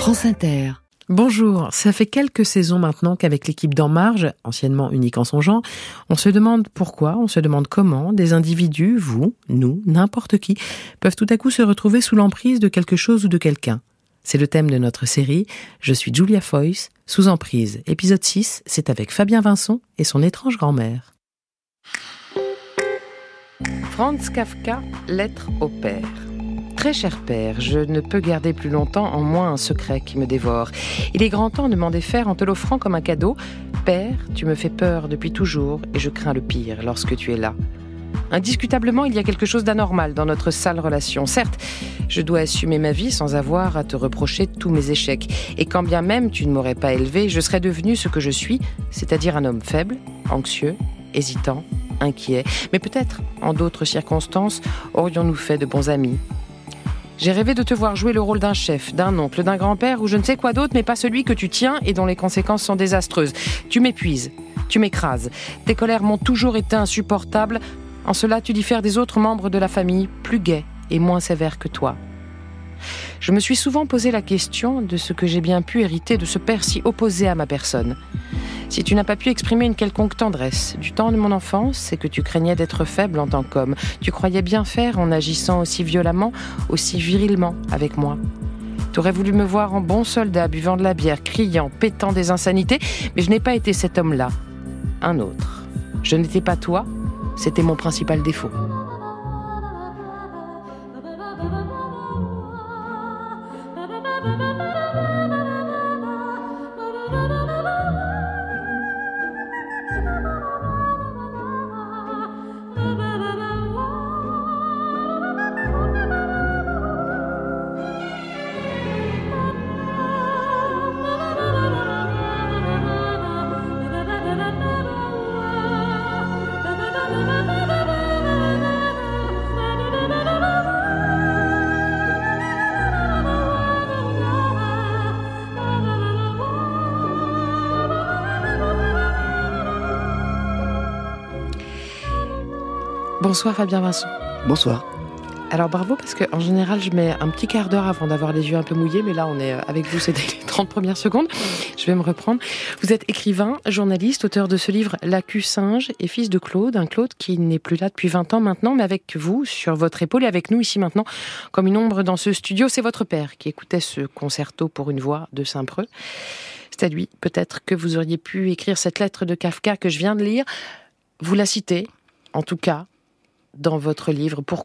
France Inter. Bonjour, ça fait quelques saisons maintenant qu'avec l'équipe d'En Marge, anciennement unique en son genre, on se demande pourquoi, on se demande comment des individus, vous, nous, n'importe qui, peuvent tout à coup se retrouver sous l'emprise de quelque chose ou de quelqu'un. C'est le thème de notre série « Je suis Julia Foyce, sous emprise ». Épisode 6, c'est avec Fabien Vincent et son étrange grand-mère. Franz Kafka, lettre au père. Très cher père, je ne peux garder plus longtemps en moi un secret qui me dévore. Il est grand temps de m'en défaire en te l'offrant comme un cadeau. Père, tu me fais peur depuis toujours et je crains le pire lorsque tu es là. Indiscutablement, il y a quelque chose d'anormal dans notre sale relation. Certes, je dois assumer ma vie sans avoir à te reprocher tous mes échecs. Et quand bien même tu ne m'aurais pas élevé, je serais devenu ce que je suis, c'est-à-dire un homme faible, anxieux, hésitant, inquiet. Mais peut-être, en d'autres circonstances, aurions-nous fait de bons amis. J'ai rêvé de te voir jouer le rôle d'un chef, d'un oncle, d'un grand-père ou je ne sais quoi d'autre, mais pas celui que tu tiens et dont les conséquences sont désastreuses. Tu m'épuises, tu m'écrases. Tes colères m'ont toujours été insupportables. En cela, tu diffères des autres membres de la famille, plus gais et moins sévères que toi. Je me suis souvent posé la question de ce que j'ai bien pu hériter de ce père si opposé à ma personne. Si tu n'as pas pu exprimer une quelconque tendresse du temps de mon enfance, c'est que tu craignais d'être faible en tant qu'homme. Tu croyais bien faire en agissant aussi violemment, aussi virilement avec moi. Tu aurais voulu me voir en bon soldat, buvant de la bière, criant, pétant des insanités, mais je n'ai pas été cet homme-là. Un autre. Je n'étais pas toi, c'était mon principal défaut. Bonsoir Fabien Vincent. Bonsoir. Alors bravo parce qu'en général je mets un petit quart d'heure avant d'avoir les yeux un peu mouillés, mais là on est avec vous, c'était les 30 premières secondes. Je vais me reprendre. Vous êtes écrivain, journaliste, auteur de ce livre La Cul-Singe et fils de Claude, un Claude qui n'est plus là depuis 20 ans maintenant, mais avec vous sur votre épaule et avec nous ici maintenant comme une ombre dans ce studio. C'est votre père qui écoutait ce concerto pour une voix de Saint-Preux. C'est à lui peut-être que vous auriez pu écrire cette lettre de Kafka que je viens de lire. Vous la citez, en tout cas, dans votre livre. Pourquoi ?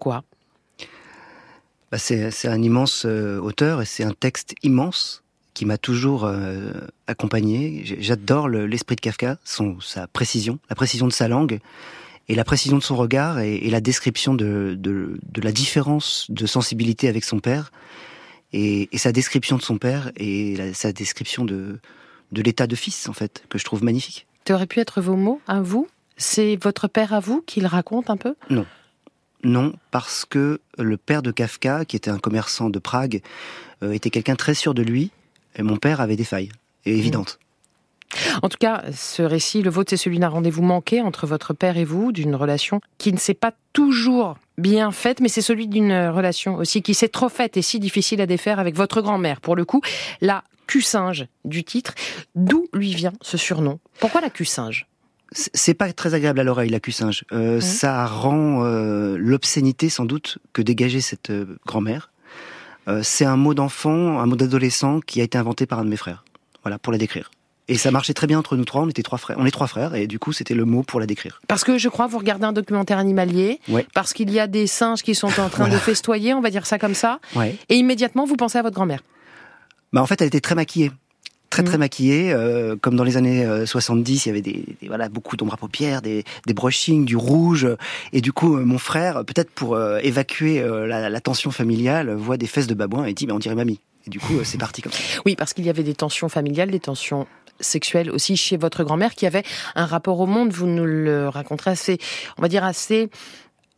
C'est un immense auteur et c'est un texte immense qui m'a toujours accompagné. J'adore l'esprit de Kafka, sa précision, la précision de sa langue et la précision de son regard et la description de la différence de sensibilité avec son père et sa description de son père et sa description de l'état de fils, en fait, que je trouve magnifique. Ça aurait pu être vos mots à vous ? C'est votre père à vous qui le raconte un peu ? Non, parce que le père de Kafka, qui était un commerçant de Prague, était quelqu'un très sûr de lui, et mon père avait des failles, et évidentes. En tout cas, ce récit, le vôtre, c'est celui d'un rendez-vous manqué entre votre père et vous, d'une relation qui ne s'est pas toujours bien faite, mais c'est celui d'une relation aussi qui s'est trop faite et si difficile à défaire avec votre grand-mère. Pour le coup, la Cul-Singe du titre, d'où lui vient ce surnom ? Pourquoi la Cul-Singe ? C'est pas très agréable à l'oreille, la Cul-Singe. Ça rend l'obscénité, sans doute, que dégageait cette grand-mère. C'est un mot d'enfant, un mot d'adolescent qui a été inventé par un de mes frères. Voilà, pour la décrire. Et ça marchait très bien entre nous trois, on est trois frères, et du coup, c'était le mot pour la décrire. Parce que je crois, vous regardez un documentaire animalier, ouais. Parce qu'il y a des singes qui sont en train de festoyer, on va dire ça comme ça, ouais. Et immédiatement, vous pensez à votre grand-mère. En fait, elle était très maquillée. Très maquillée, comme dans les années 70, il y avait beaucoup d'ombre à paupières, des brushings, du rouge, et du coup mon frère, peut-être pour évacuer la tension familiale, voit des fesses de babouin et dit on dirait mamie. Et du coup c'est parti comme ça. Oui, parce qu'il y avait des tensions familiales, des tensions sexuelles aussi chez votre grand-mère, qui avait un rapport au monde, vous nous le raconterez assez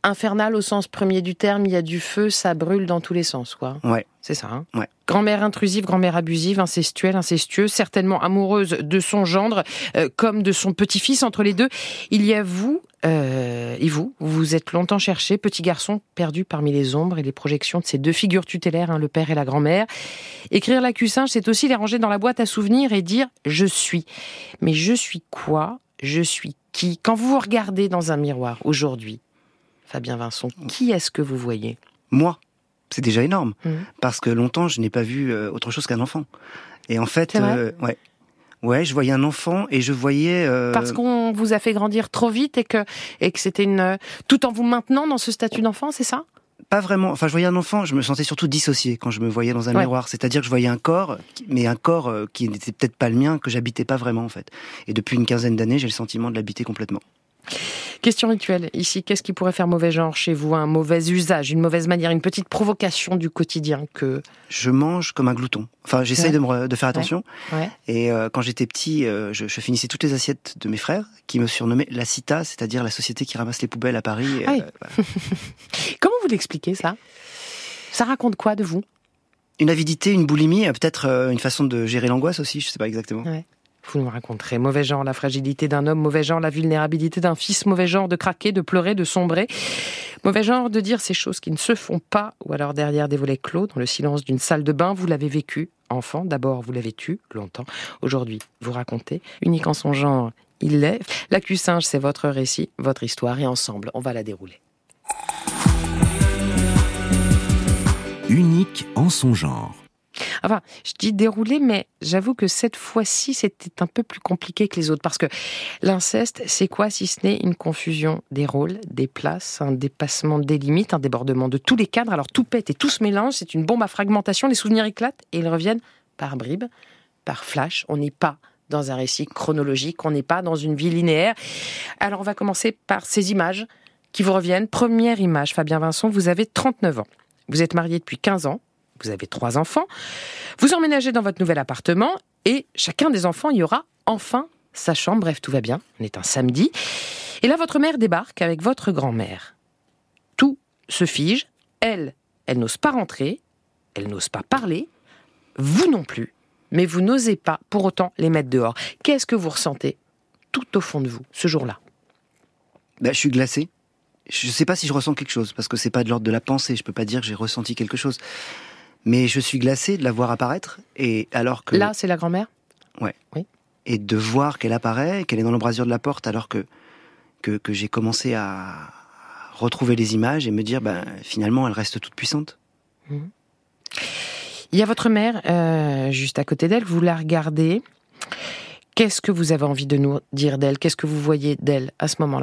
infernal au sens premier du terme, il y a du feu, ça brûle dans tous les sens, quoi. Ouais. C'est ça, hein. Ouais. Grand-mère intrusive, grand-mère abusive, incestuelle, incestueuse, certainement amoureuse de son gendre, comme de son petit-fils. Entre les deux, il y a vous et vous êtes longtemps cherché, petit garçon perdu parmi les ombres et les projections de ces deux figures tutélaires, le père et la grand-mère. Écrire la Cussinge, c'est aussi les ranger dans la boîte à souvenirs et dire « je suis ». Mais je suis quoi ? Je suis qui ? Quand vous vous regardez dans un miroir aujourd'hui, Fabien Vincent, qui est-ce que vous voyez ? Moi. C'est déjà énorme, parce que longtemps, je n'ai pas vu autre chose qu'un enfant. Et en fait, ouais, je voyais un enfant et je voyais... Parce qu'on vous a fait grandir trop vite et que c'était tout en vous maintenant dans ce statut d'enfant, c'est ça ? Pas vraiment. Enfin, je voyais un enfant, je me sentais surtout dissocié quand je me voyais dans un miroir. C'est-à-dire que je voyais un corps, mais un corps qui n'était peut-être pas le mien, que j'habitais pas vraiment, en fait. Et depuis une quinzaine d'années, j'ai le sentiment de l'habiter complètement. Question rituelle, ici, qu'est-ce qui pourrait faire mauvais genre chez vous ? Un mauvais usage, une mauvaise manière, une petite provocation du quotidien que... Je mange comme un glouton. Enfin, j'essaye de faire attention. Ouais. Et quand j'étais petit, je finissais toutes les assiettes de mes frères, qui me surnommaient la CITA, c'est-à-dire la société qui ramasse les poubelles à Paris. Ah oui. Voilà. Comment vous l'expliquez, ça ? Ça raconte quoi de vous ? Une avidité, une boulimie, peut-être une façon de gérer l'angoisse aussi, je sais pas exactement. Ouais. Vous nous raconterez. Mauvais genre, la fragilité d'un homme. Mauvais genre, la vulnérabilité d'un fils. Mauvais genre de craquer, de pleurer, de sombrer. Mauvais genre de dire ces choses qui ne se font pas. Ou alors derrière des volets clos, dans le silence d'une salle de bain. Vous l'avez vécu, enfant. D'abord, vous l'avez tu, longtemps. Aujourd'hui, vous racontez. Unique en son genre, il l'est. La Cussinge, c'est votre récit, votre histoire. Et ensemble, on va la dérouler. Unique en son genre. Enfin, je dis dérouler, mais j'avoue que cette fois-ci, c'était un peu plus compliqué que les autres. Parce que l'inceste, c'est quoi si ce n'est une confusion des rôles, des places, un dépassement des limites, un débordement de tous les cadres. Alors tout pète et tout se mélange, c'est une bombe à fragmentation, les souvenirs éclatent et ils reviennent par bribes, par flash. On n'est pas dans un récit chronologique, on n'est pas dans une vie linéaire. Alors on va commencer par ces images qui vous reviennent. Première image, Fabien Vincent, vous avez 39 ans. Vous êtes marié depuis 15 ans. Vous avez 3 enfants, vous emménagez dans votre nouvel appartement et chacun des enfants y aura enfin sa chambre. Bref, tout va bien, on est un samedi. Et là, votre mère débarque avec votre grand-mère. Tout se fige, elle n'ose pas rentrer, elle n'ose pas parler, vous non plus, mais vous n'osez pas pour autant les mettre dehors. Qu'est-ce que vous ressentez tout au fond de vous, ce jour-là ? Je suis glacé. Je ne sais pas si je ressens quelque chose, parce que c'est pas de l'ordre de la pensée, je peux pas dire que j'ai ressenti quelque chose. Mais je suis glacé de la voir apparaître, et alors que... Là, c'est la grand-mère ? Ouais. Oui. Et de voir qu'elle apparaît, qu'elle est dans l'embrasure de la porte, alors que j'ai commencé à retrouver les images et me dire, finalement, elle reste toute puissante. Il y a votre mère, juste à côté d'elle, vous la regardez. Qu'est-ce que vous avez envie de nous dire d'elle ? Qu'est-ce que vous voyez d'elle à ce moment-là ?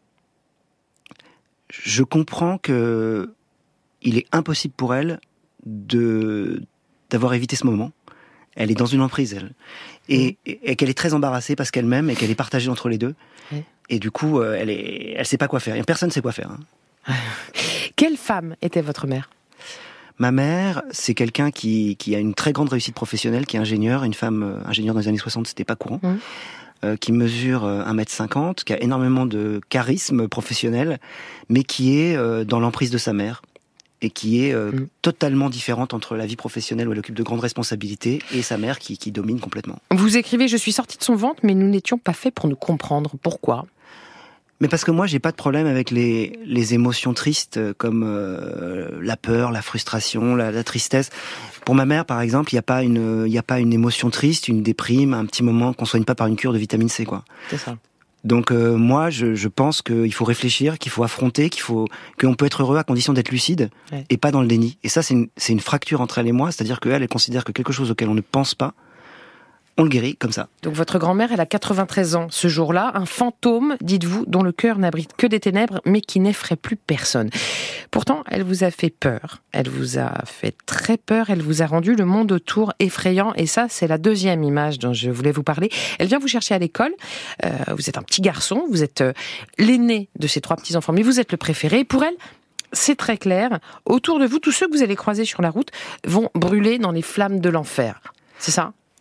Je comprends que il est impossible pour elle d'avoir évité ce moment. Elle est dans une emprise, elle. Et qu'elle est très embarrassée parce qu'elle m'aime et qu'elle est partagée entre les deux. Oui. Et du coup, elle sait pas quoi faire. Et personne ne sait quoi faire. Hein. Quelle femme était votre mère ? Ma mère, c'est quelqu'un qui a une très grande réussite professionnelle, qui est ingénieure, une femme ingénieure dans les années 60, c'était pas courant. Qui mesure 1m50, qui a énormément de charisme professionnel, mais qui est dans l'emprise de sa mère, et qui est totalement différente entre la vie professionnelle où elle occupe de grandes responsabilités et sa mère qui domine complètement. Vous écrivez « Je suis sortie de son ventre, mais nous n'étions pas faits pour nous comprendre. » Pourquoi ? Mais parce que moi, j'ai pas de problème avec les émotions tristes comme la peur, la frustration, la tristesse. Pour ma mère, par exemple, il y a pas une émotion triste, une déprime, un petit moment qu'on soigne pas par une cure de vitamine C, quoi. C'est ça. Donc moi, je pense qu'il faut réfléchir, qu'il faut affronter, qu'on peut être heureux à condition d'être lucide et pas dans le déni. Et ça, c'est une fracture entre elle et moi, c'est-à-dire qu'elle considère que quelque chose auquel on ne pense pas, on le guérit comme ça. Donc votre grand-mère, elle a 93 ans ce jour-là, un fantôme, dites-vous, dont le cœur n'abrite que des ténèbres, mais qui n'effraie plus personne. Pourtant, elle vous a fait peur. Elle vous a fait très peur. Elle vous a rendu le monde autour effrayant. Et ça, c'est la deuxième image dont je voulais vous parler. Elle vient vous chercher à l'école. Vous êtes un petit garçon. Vous êtes l'aîné de ses 3 petits-enfants, mais vous êtes le préféré. Pour elle, c'est très clair. Autour de vous, tous ceux que vous allez croiser sur la route vont brûler dans les flammes de l'enfer. C'est ça ?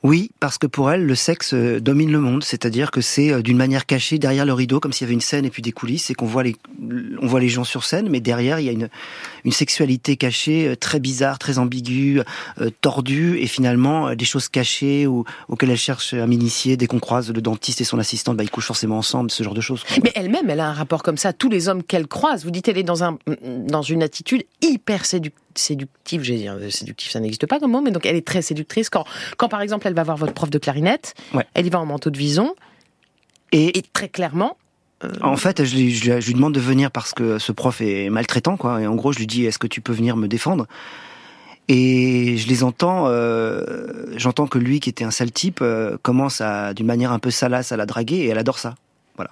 Oui, parce que pour elle, le sexe domine le monde, c'est-à-dire que c'est d'une manière cachée derrière le rideau, comme s'il y avait une scène et puis des coulisses, et qu'on voit on voit les gens sur scène, mais derrière il y a une sexualité cachée très bizarre, très ambiguë, tordue, et finalement des choses cachées auxquelles elle cherche à m'initier. Dès qu'on croise le dentiste et son assistante, ils couchent forcément ensemble, ce genre de choses. Mais elle-même, elle a un rapport comme ça. Tous les hommes qu'elle croise, vous dites, elle est dans une attitude hyper séductive, je vais dire, séductive ça n'existe pas comme mot, mais donc elle est très séductrice quand par exemple elle va voir votre prof de clarinette, elle y va en manteau de vison, et très clairement... En fait, je lui demande de venir parce que ce prof est maltraitant, quoi, et en gros je lui dis, est-ce que tu peux venir me défendre ? Et je les entends, j'entends que lui, qui était un sale type, commence d'une manière un peu salace à la draguer, et elle adore ça. Voilà.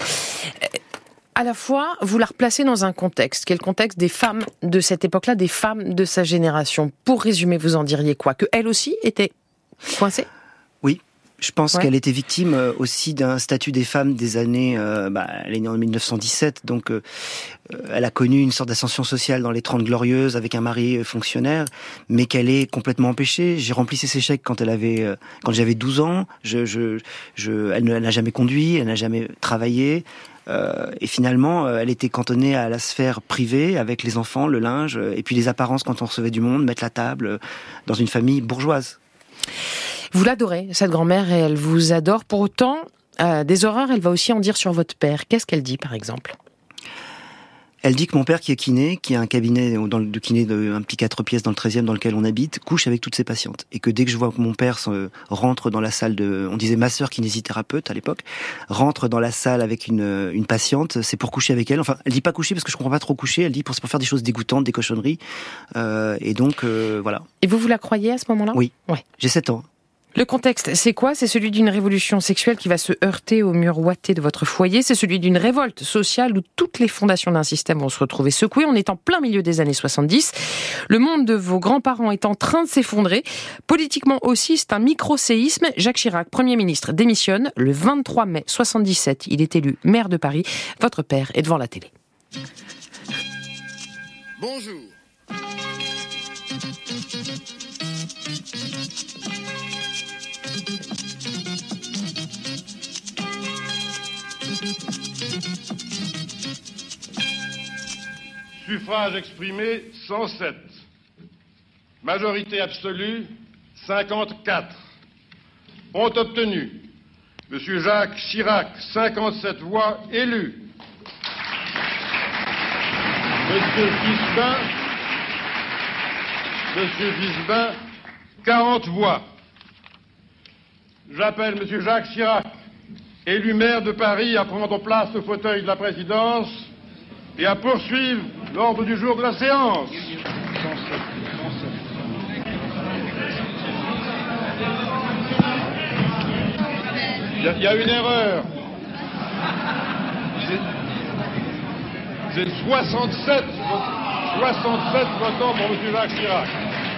À la fois, vous la replacez dans un contexte, qui est le contexte des femmes de cette époque-là, des femmes de sa génération. Pour résumer, vous en diriez quoi ? Que elle aussi était coincée ? Oui, je pense qu'elle était victime aussi d'un statut des femmes des années... elle est née en 1917, donc elle a connu une sorte d'ascension sociale dans les 30 Glorieuses avec un mari fonctionnaire, mais qu'elle est complètement empêchée. J'ai rempli ses chèques quand j'avais 12 ans. Elle n'a jamais conduit, elle n'a jamais travaillé. Et finalement, elle était cantonnée à la sphère privée avec les enfants, le linge, et puis les apparences quand on recevait du monde, mettre la table dans une famille bourgeoise. Vous l'adorez, cette grand-mère, et elle vous adore. Pour autant, des horreurs, elle va aussi en dire sur votre père. Qu'est-ce qu'elle dit, par exemple ? Elle dit que mon père, qui est kiné, qui a un cabinet de kiné un petit 4 pièces dans le 13e dans lequel on habite, couche avec toutes ses patientes. Et que dès que je vois que mon père rentre dans la salle on disait masseur kinésithérapeute à l'époque, rentre dans la salle avec une patiente, c'est pour coucher avec elle. Enfin, elle dit pas coucher parce que je comprends pas trop coucher, elle dit c'est pour faire des choses dégoûtantes, des cochonneries. Et donc, voilà. Et vous la croyez à ce moment-là ? Oui. Ouais. J'ai 7 ans. Le contexte, c'est quoi ? C'est celui d'une révolution sexuelle qui va se heurter au mur ouaté de votre foyer. C'est celui d'une révolte sociale où toutes les fondations d'un système vont se retrouver secouées. On est en plein milieu des années 70. Le monde de vos grands-parents est en train de s'effondrer. Politiquement aussi, c'est un micro-séisme. Jacques Chirac, Premier ministre, démissionne. Le 23 mai 77, il est élu maire de Paris. Votre père est devant la télé. Bonjour. Suffrage exprimé 107. Majorité absolue 54. Ont obtenu Monsieur Jacques Chirac 57 voix élues. Monsieur Fisbin 40 voix. J'appelle Monsieur Jacques Chirac, élu maire de Paris, à prendre place au fauteuil de la présidence et à poursuivre l'ordre du jour de la séance. Il y a une erreur. C'est 67 votants pour M. Jacques Chirac.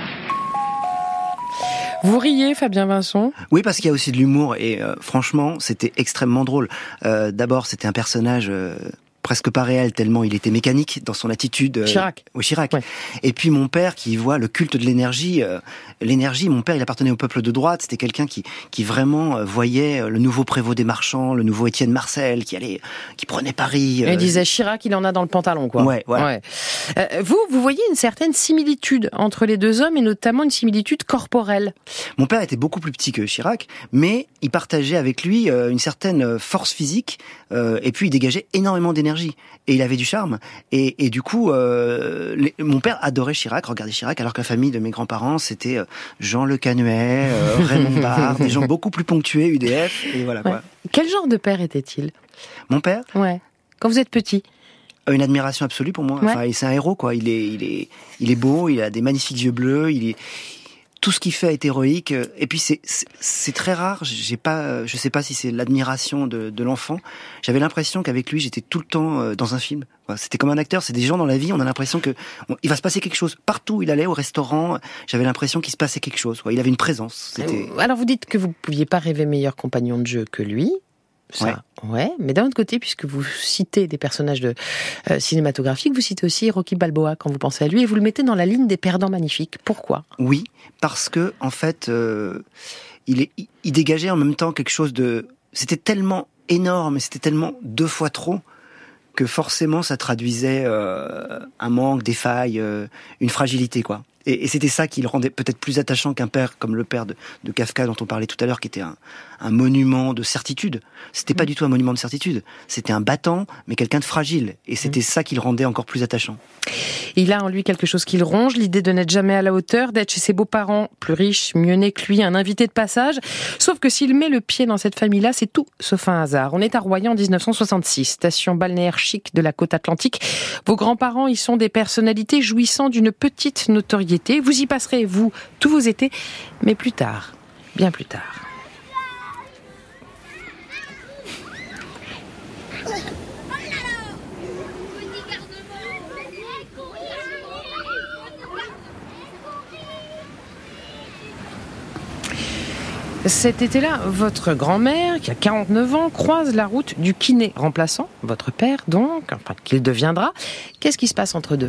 Vous riez, Fabien Vincent ? Oui, parce qu'il y a aussi de l'humour et franchement, c'était extrêmement drôle. D'abord, c'était un personnage presque pas réel, tellement il était mécanique dans son attitude. Chirac. Oui, Chirac. Ouais. Et puis mon père qui voit le culte de l'énergie. L'énergie, mon père, il appartenait au peuple de droite. C'était quelqu'un qui vraiment voyait le nouveau prévôt des marchands, le nouveau Étienne Marcel, qui prenait Paris. Il disait Chirac, il en a dans le pantalon, quoi. Ouais, voilà. Ouais. Vous voyez une certaine similitude entre les deux hommes, et notamment une similitude corporelle. Mon père était beaucoup plus petit que Chirac, mais il partageait avec lui une certaine force physique, et puis il dégageait énormément d'énergie. Et il avait du charme. Et du coup, mon père adorait Chirac, regardait Chirac, alors que la famille de mes grands-parents, c'était Jean Le Canuet, Raymond Barre, des gens beaucoup plus ponctués, UDF, et voilà quoi. Ouais. Quel genre de père était-il ? Mon père ? Ouais. Quand vous êtes petit ? Une admiration absolue pour moi. Ouais. Enfin, c'est un héros, quoi. Il est beau, il a des magnifiques yeux bleus, tout ce qu'il fait est héroïque. Et puis c'est très rare. Je sais pas si c'est l'admiration de l'enfant. J'avais l'impression qu'avec lui, j'étais tout le temps dans un film. C'était comme un acteur. C'est des gens dans la vie. On a l'impression que il va se passer quelque chose. Partout où il allait, au restaurant, j'avais l'impression qu'il se passait quelque chose. Il avait une présence. Alors vous dites que vous pouviez pas rêver meilleur compagnon de jeu que lui. ça. Ouais. Mais d'un autre côté, puisque vous citez des personnages cinématographiques, vous citez aussi Rocky Balboa quand vous pensez à lui, et vous le mettez dans la ligne des perdants magnifiques. Pourquoi ? Oui, parce que en fait, il dégageait en même temps quelque chose de... C'était tellement énorme, et c'était tellement 2 fois trop, que forcément ça traduisait un manque, des failles, une fragilité, quoi. Et c'était ça qui le rendait peut-être plus attachant qu'un père comme le père de Kafka dont on parlait tout à l'heure, qui était un monument de certitude. C'était pas du tout un monument de certitude. C'était un battant, mais quelqu'un de fragile. Et c'était ça qui le rendait encore plus attachant. Il a en lui quelque chose qui le ronge, l'idée de n'être jamais à la hauteur, d'être chez ses beaux-parents, plus riches, mieux nés que lui, un invité de passage. Sauf que s'il met le pied dans cette famille-là, c'est tout sauf un hasard. On est à Royan en 1966, station balnéaire chic de la côte atlantique. Vos grands-parents y sont des personnalités jouissant d'une petite notoriété. Vous y passerez, vous, tous vos étés, mais plus tard, bien plus tard. Cet été-là, votre grand-mère, qui a 49 ans, croise la route du kiné remplaçant, votre père donc, enfin qu'il deviendra. Qu'est-ce qui se passe entre deux ?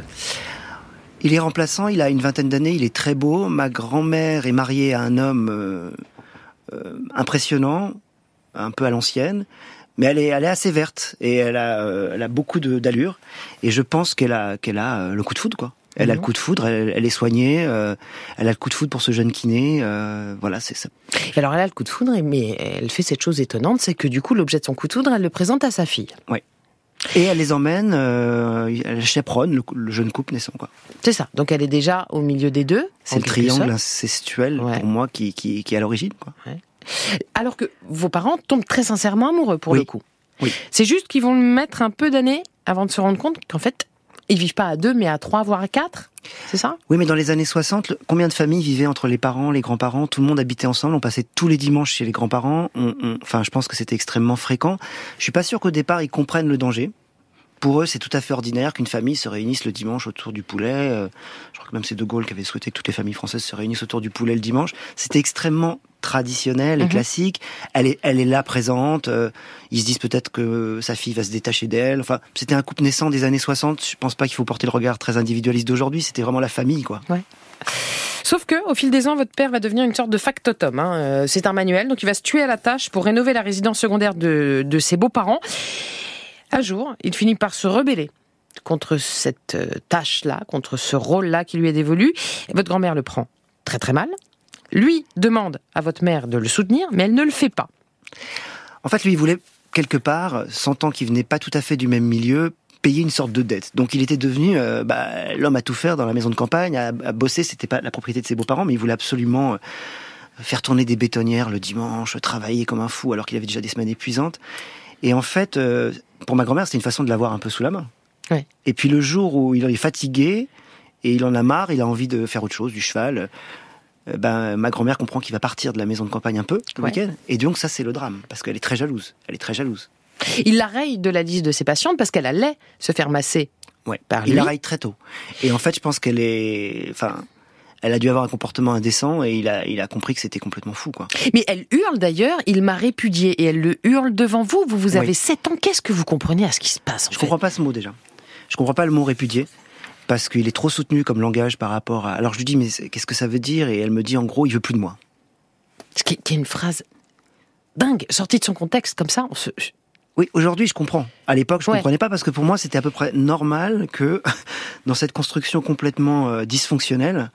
Il est remplaçant, il a une 20aine d'années, il est très beau. Ma grand-mère est mariée à un homme impressionnant, un peu à l'ancienne, mais elle est assez verte et elle a beaucoup d'allure. Et je pense qu'elle a le coup de foudre, quoi. Elle a le coup de foudre, elle est soignée, elle a le coup de foudre pour ce jeune kiné, voilà, c'est ça. Et alors elle a le coup de foudre, mais elle fait cette chose étonnante, c'est que du coup l'objet de son coup de foudre, elle le présente à sa fille. Oui. Et elle les emmène, elle chaperonne le jeune couple naissant, quoi. C'est ça, donc elle est déjà au milieu des deux. C'est le triangle incestuel, pour moi, qui est à l'origine, quoi. Ouais. Alors que vos parents tombent très sincèrement amoureux, pour le coup. Oui. C'est juste qu'ils vont mettre un peu d'années avant de se rendre compte qu'en fait, ils vivent pas à 2, mais à 3, voire à 4, c'est ça ? Oui, mais dans les années 60, combien de familles vivaient entre les parents, les grands-parents ? Tout le monde habitait ensemble, on passait tous les dimanches chez les grands-parents. Enfin, je pense que c'était extrêmement fréquent. Je suis pas sûr qu'au départ, ils comprennent le danger. Pour eux, c'est tout à fait ordinaire qu'une famille se réunisse le dimanche autour du poulet. Je crois que même c'est De Gaulle qui avait souhaité que toutes les familles françaises se réunissent autour du poulet le dimanche. C'était extrêmement traditionnel et classique. Elle est là présente. Ils se disent peut-être que sa fille va se détacher d'elle. Enfin, c'était un couple naissant des années 60. Je pense pas qu'il faut porter le regard très individualiste d'aujourd'hui. C'était vraiment la famille, quoi. Ouais. Sauf que, au fil des ans, votre père va devenir une sorte de factotum. C'est un manuel, donc il va se tuer à la tâche pour rénover la résidence secondaire de ses beaux-parents. Un jour, il finit par se rebeller contre cette tâche-là, contre ce rôle-là qui lui est dévolu. Et votre grand-mère le prend très très mal. Lui demande à votre mère de le soutenir, mais elle ne le fait pas. En fait, lui, il voulait, quelque part, sentant qu'il venait pas tout à fait du même milieu, payer une sorte de dette. Donc il était devenu l'homme à tout faire dans la maison de campagne, à bosser. C'était pas la propriété de ses beaux-parents, mais il voulait absolument faire tourner des bétonnières le dimanche, travailler comme un fou, alors qu'il avait déjà des semaines épuisantes. Et en fait, pour ma grand-mère, c'était une façon de l'avoir un peu sous la main. Ouais. Et puis le jour où il est fatigué, et il en a marre, il a envie de faire autre chose, du cheval, ma grand-mère comprend qu'il va partir de la maison de campagne un peu, le week-end. Et donc ça, c'est le drame, parce qu'elle est très jalouse. Il la raye de la liste de ses patientes, parce qu'elle allait se faire masser par lui. Il la raye très tôt. Et en fait, je pense qu'elle est... Enfin, elle a dû avoir un comportement indécent et il a compris que c'était complètement fou, quoi. Mais elle hurle d'ailleurs, il m'a répudié, et elle le hurle devant vous. Vous avez 7 ans, qu'est-ce que vous comprenez à ce qui se passe Je comprends pas ce mot déjà. Je comprends pas le mot répudier, parce qu'il est trop soutenu comme langage par rapport à... Alors je lui dis, mais qu'est-ce que ça veut dire ? Et elle me dit, en gros, il veut plus de moi. Ce qui est une phrase dingue, sortie de son contexte, comme ça, Oui, aujourd'hui, je comprends. À l'époque, je comprenais pas, parce que pour moi, c'était à peu près normal que, dans cette construction complètement dysfonctionnelle,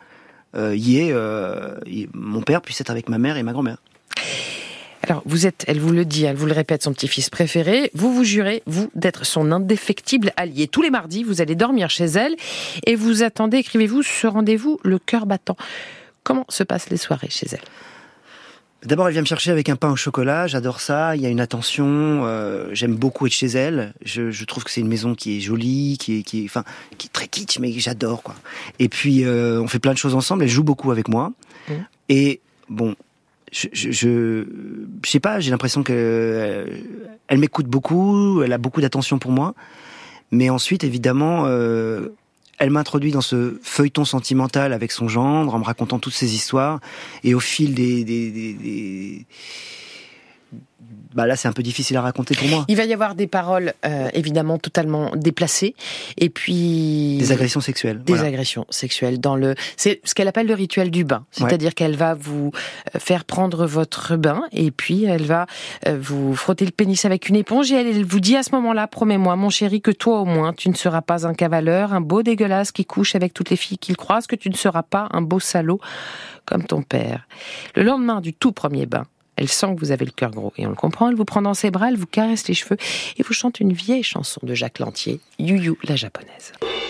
mon père puisse être avec ma mère et ma grand-mère. Alors, vous êtes, elle vous le dit, elle vous le répète, son petit-fils préféré. Vous jurez, vous, d'être son indéfectible allié. Tous les mardis, vous allez dormir chez elle et vous attendez, écrivez-vous, ce rendez-vous, le cœur battant. Comment se passent les soirées chez elle ? D'abord, elle vient me chercher avec un pain au chocolat. J'adore ça. Il y a une attention. J'aime beaucoup être chez elle. Je trouve que c'est une maison qui est jolie, qui est très kitsch, mais j'adore, quoi. Et puis, on fait plein de choses ensemble. Elle joue beaucoup avec moi. Et bon, je sais pas. J'ai l'impression que elle m'écoute beaucoup. Elle a beaucoup d'attention pour moi. Mais ensuite, évidemment, elle m'introduit dans ce feuilleton sentimental avec son gendre, en me racontant toutes ses histoires. Et au fil des là, c'est un peu difficile à raconter pour moi. Il va y avoir des paroles, évidemment, totalement déplacées. Et puis... Des agressions sexuelles. Des agressions sexuelles. C'est ce qu'elle appelle le rituel du bain. C'est-à-dire qu'elle va vous faire prendre votre bain et puis elle va vous frotter le pénis avec une éponge et elle vous dit à ce moment-là, promets-moi, mon chéri, que toi au moins, tu ne seras pas un cavaleur, un beau dégueulasse qui couche avec toutes les filles qu'il croise, que tu ne seras pas un beau salaud comme ton père. Le lendemain du tout premier bain, elle sent que vous avez le cœur gros, et on le comprend, elle vous prend dans ses bras, elle vous caresse les cheveux, et vous chante une vieille chanson de Jacques Lantier, You You, la japonaise.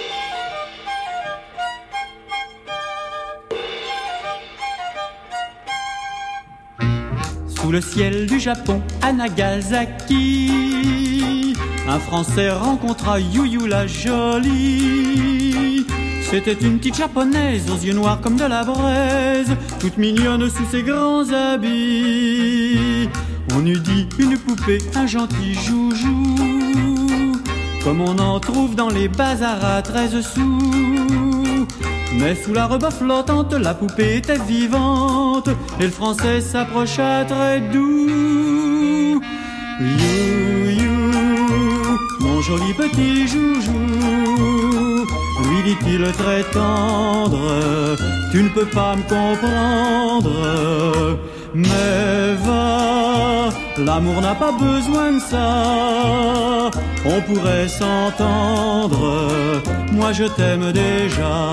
Sous le ciel du Japon, à Nagasaki, un Français rencontra You You la jolie. C'était une petite japonaise aux yeux noirs comme de la braise, toute mignonne sous ses grands habits. On eût dit une poupée, un gentil joujou, comme on en trouve dans les bazars à 13 sous. Mais sous la robe flottante, la poupée était vivante, et le Français s'approcha très doux. You, you, mon joli petit joujou, lui dit-il très tendre, tu ne peux pas me comprendre, mais va, l'amour n'a pas besoin de ça, on pourrait s'entendre, moi je t'aime déjà.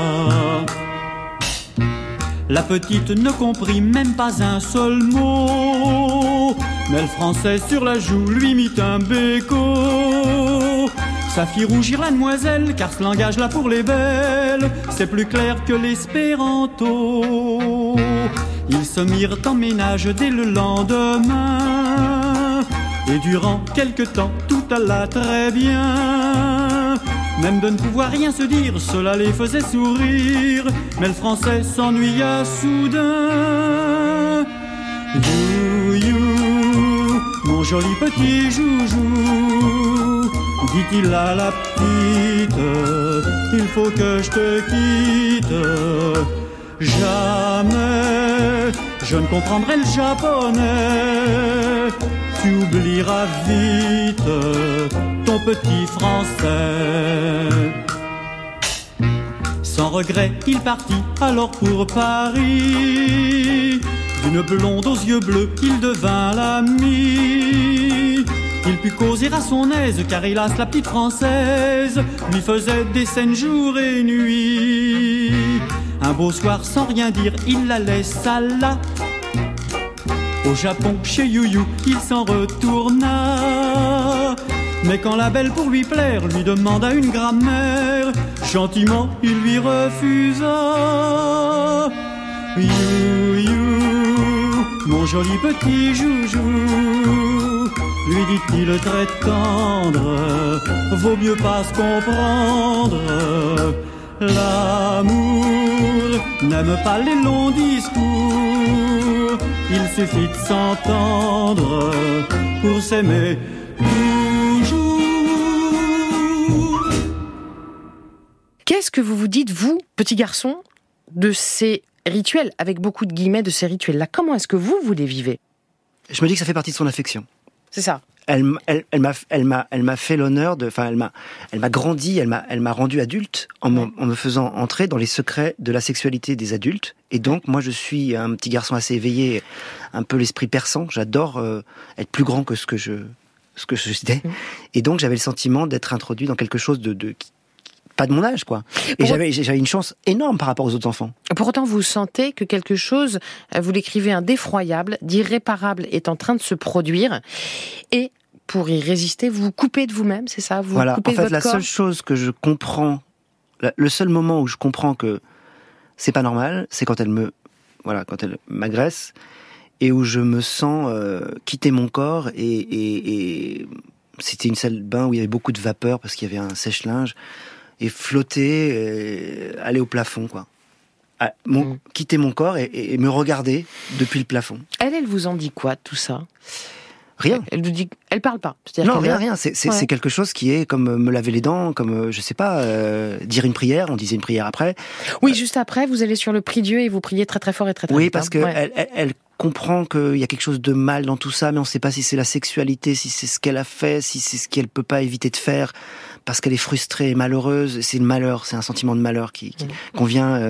La petite ne comprit même pas un seul mot, mais le Français sur la joue lui mit un béco. Ça fit rougir la demoiselle, car ce langage-là pour les belles, c'est plus clair que l'espéranto. Ils se mirent en ménage dès le lendemain, et durant quelque temps, tout alla très bien. Même de ne pouvoir rien se dire, cela les faisait sourire, mais le Français s'ennuya soudain. You, you, mon joli petit joujou, dit-il à la petite, il faut que je te quitte. Jamais je ne comprendrai le japonais, tu oublieras vite ton petit français. Sans regret, il partit alors pour Paris. D'une blonde aux yeux bleus, il devint l'ami. Il put causer à son aise, car hélas la petite française lui faisait des scènes jour et nuit. Un beau soir, sans rien dire, il la laissa là. Au Japon, chez You You, il s'en retourna. Mais quand la belle, pour lui plaire, lui demanda une grammaire, gentiment, il lui refusa. You You, mon joli petit joujou, lui dit-il très tendre, vaut mieux pas se comprendre. L'amour n'aime pas les longs discours, il suffit de s'entendre pour s'aimer toujours. Qu'est-ce que vous vous dites, vous, petit garçon, de ces rituels, avec beaucoup de guillemets, de ces rituels-là? Comment est-ce que vous les vivez? Je me dis que ça fait partie de son affection. C'est ça. Elle m'a fait l'honneur de, enfin, elle m'a grandi, elle m'a rendu adulte en me faisant entrer dans les secrets de la sexualité des adultes. Et donc, moi, je suis un petit garçon assez éveillé, un peu l'esprit perçant. J'adore être plus grand que ce que j'étais. Et donc, j'avais le sentiment d'être introduit dans quelque chose de pas de mon âge, quoi. Et j'avais une chance énorme par rapport aux autres enfants. Pour autant, vous sentez que quelque chose, vous l'écrivez, un d'effroyable, d'irréparable est en train de se produire. Et pour y résister, vous vous coupez de vous-même, c'est ça? Vous voilà. coupez en fait, de votre corps. seule chose que je comprends, le seul moment où je comprends que c'est pas normal, c'est quand elle m'agresse et où je me sens quitter mon corps et c'était une salle de bain où il y avait beaucoup de vapeur parce qu'il y avait un sèche-linge. Et flotter, aller au plafond, quoi. Quitter mon corps et me regarder depuis le plafond. Elle vous en dit quoi, tout ça? Rien. Elle parle pas. Non, rien. C'est quelque chose qui est comme me laver les dents, comme, je sais pas, dire une prière, on disait une prière après. Oui, juste après, vous allez sur le prie-Dieu et vous priez très très fort et très très vite. Oui, parce que elle comprend qu'il y a quelque chose de mal dans tout ça, mais on sait pas si c'est la sexualité, si c'est ce qu'elle a fait, si c'est ce qu'elle peut pas éviter de faire, parce qu'elle est frustrée et malheureuse. C'est le malheur, c'est un sentiment de malheur qu'on vient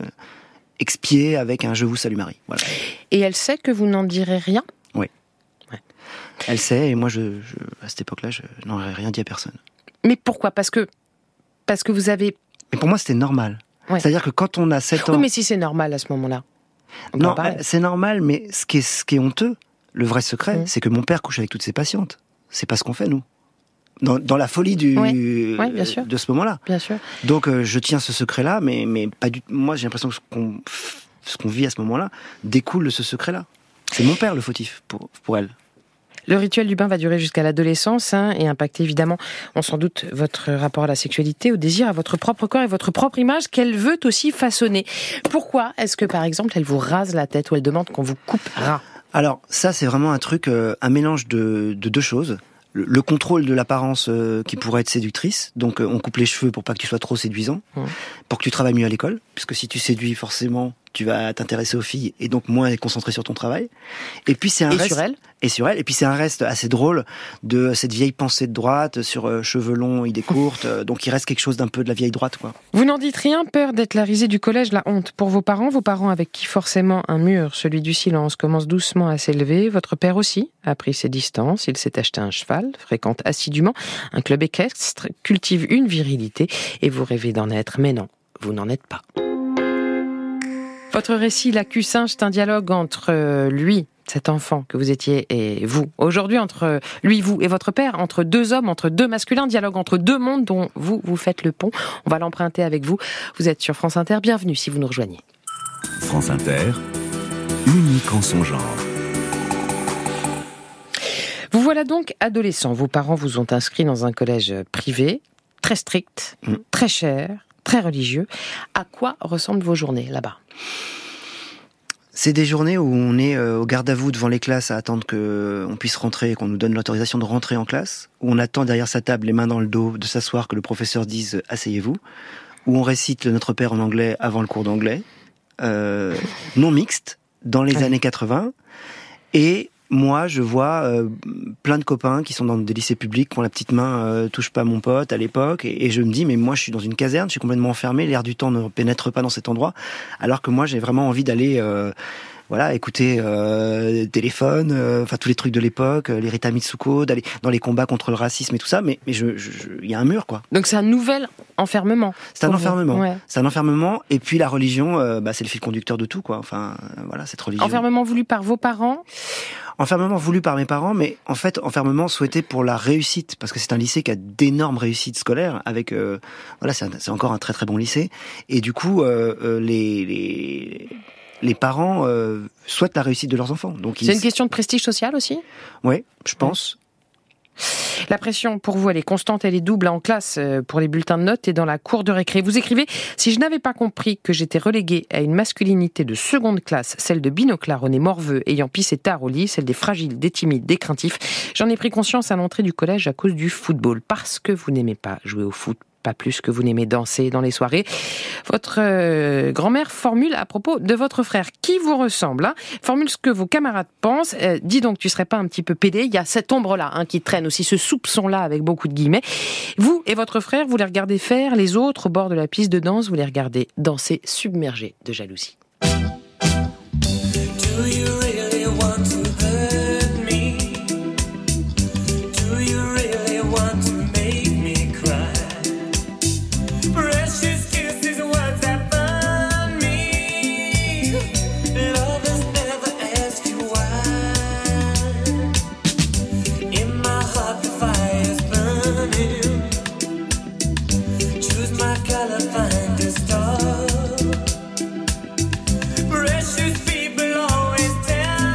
expier avec un « Je vous salue Marie ». Voilà. Et elle sait que vous n'en direz rien ? Oui. Ouais. Elle sait, et moi, à cette époque-là, je n'aurais rien dit à personne. Mais pourquoi ? Parce que vous avez... Mais pour moi, c'était normal. Ouais. C'est-à-dire que quand on a 7 ans... Oui, mais si c'est normal à ce moment-là. Non, c'est normal, mais ce qui est honteux, le vrai secret, c'est que mon père couche avec toutes ses patientes. C'est pas ce qu'on fait, nous. Dans la folie bien sûr. De ce moment-là. Bien sûr. Donc je tiens ce secret-là, mais pas du. Moi, j'ai l'impression que ce qu'on vit à ce moment-là découle de ce secret-là. C'est mon père le fautif pour elle. Le rituel du bain va durer jusqu'à l'adolescence et impacter évidemment, on s'en doute, votre rapport à la sexualité, au désir, à votre propre corps et votre propre image qu'elle veut aussi façonner. Pourquoi est-ce que, par exemple, elle vous rase la tête ou elle demande qu'on vous coupe ras ? Alors ça, c'est vraiment un truc, un mélange de deux choses. Le contrôle de l'apparence qui pourrait être séductrice, donc on coupe les cheveux pour pas que tu sois trop séduisant, pour que tu travailles mieux à l'école, puisque si tu séduis forcément, tu vas t'intéresser aux filles et donc moins être concentré sur ton travail. Et puis c'est un reste sur elle. Et puis c'est un reste assez drôle de cette vieille pensée de droite sur cheveux longs, idées courtes. Donc il reste quelque chose d'un peu de la vieille droite, quoi. Vous n'en dites rien, peur d'être la risée du collège, la honte pour vos parents avec qui forcément un mur, celui du silence, commence doucement à s'élever. Votre père aussi a pris ses distances. Il s'est acheté un cheval, fréquente assidûment un club équestre, cultive une virilité et vous rêvez d'en être, mais non, vous n'en êtes pas. Votre récit, La Cussin, c'est un dialogue entre lui, cet enfant que vous étiez, et vous. Aujourd'hui, entre lui, vous et votre père, entre deux hommes, entre deux masculins, dialogue entre deux mondes dont vous faites le pont. On va l'emprunter avec vous. Vous êtes sur France Inter. Bienvenue si vous nous rejoignez. France Inter, unique en son genre. Vous voilà donc adolescent. Vos parents vous ont inscrit dans un collège privé, très strict, très cher, très religieux. À quoi ressemblent vos journées là-bas ? C'est des journées où on est au garde à vous devant les classes à attendre qu'on puisse rentrer, qu'on nous donne l'autorisation de rentrer en classe, où on attend derrière sa table, les mains dans le dos, de s'asseoir, que le professeur dise « asseyez-vous », où on récite le Notre Père en anglais avant le cours d'anglais, non mixte, dans les années 80, et moi, je vois plein de copains qui sont dans des lycées publics, qui ont la petite main touche pas mon pote à l'époque, et je me dis mais moi je suis dans une caserne, je suis complètement enfermé, l'air du temps ne pénètre pas dans cet endroit, alors que moi j'ai vraiment envie d'aller écouter téléphone, enfin tous les trucs de l'époque, les Rita Mitsuko, d'aller dans les combats contre le racisme et tout ça, mais il y a un mur, quoi. Donc c'est un nouvel enfermement. C'est un enfermement. Ouais. C'est un enfermement, et puis la religion, c'est le fil conducteur de tout, quoi. Enfin voilà, cette religion. Enfermement voulu par vos parents. Enfermement voulu par mes parents, mais en fait enfermement souhaité pour la réussite, parce que c'est un lycée qui a d'énormes réussites scolaires, avec c'est encore un très très bon lycée, et du coup les parents souhaitent la réussite de leurs enfants. Donc c'est une question de prestige social aussi ? Oui, je pense. La pression, pour vous, elle est constante, elle est double en classe pour les bulletins de notes et dans la cour de récré. Vous écrivez « Si je n'avais pas compris que j'étais relégué à une masculinité de seconde classe, celle de binoclard au nez morveux, ayant pissé tard au lit, celle des fragiles, des timides, des craintifs, j'en ai pris conscience à l'entrée du collège à cause du football. Parce que vous n'aimez pas jouer au foot, pas plus que vous n'aimez danser dans les soirées. » Votre grand-mère formule à propos de votre frère, qui vous ressemble, formule ce que vos camarades pensent. Dis donc, tu serais pas un petit peu pédé ? Il y a cette ombre-là qui traîne aussi, ce soupçon-là avec beaucoup de guillemets. Vous et votre frère, vous les regardez faire, les autres au bord de la piste de danse, vous les regardez danser submergés de jalousie. Precious people always tell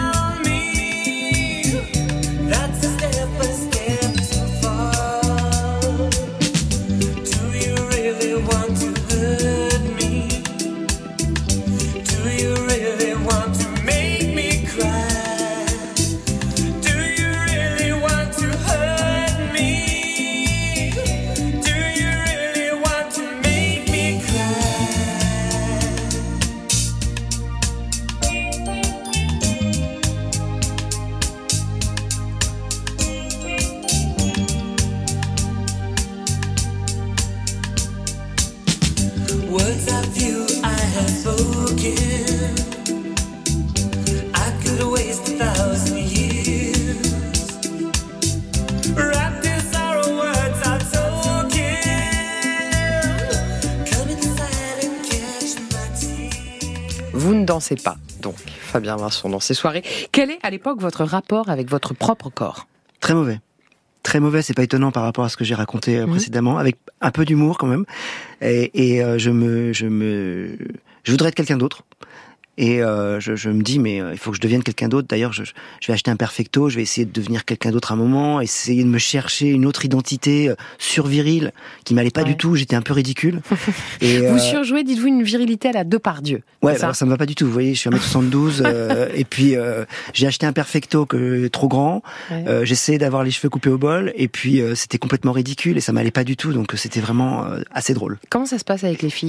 dansez pas, donc, Fabien Vincent, dans ces soirées. Quel est, à l'époque, votre rapport avec votre propre corps ? Très mauvais. Très mauvais, c'est pas étonnant par rapport à ce que j'ai raconté précédemment, avec un peu d'humour quand même. Et je voudrais être quelqu'un d'autre. Et je me dis, mais il faut que je devienne quelqu'un d'autre. D'ailleurs, je vais acheter un perfecto, je vais essayer de devenir quelqu'un d'autre à un moment, essayer de me chercher une autre identité survirile qui m'allait pas du tout. J'étais un peu ridicule. Et, vous surjouez, dites-vous, une virilité à la Depardieu. Ouais, alors ça me va pas du tout. Vous voyez, je suis 1m72 et puis j'ai acheté un perfecto trop grand. J'essayais d'avoir les cheveux coupés au bol et puis c'était complètement ridicule et ça m'allait pas du tout. Donc c'était vraiment assez drôle. Comment ça se passe avec les filles ?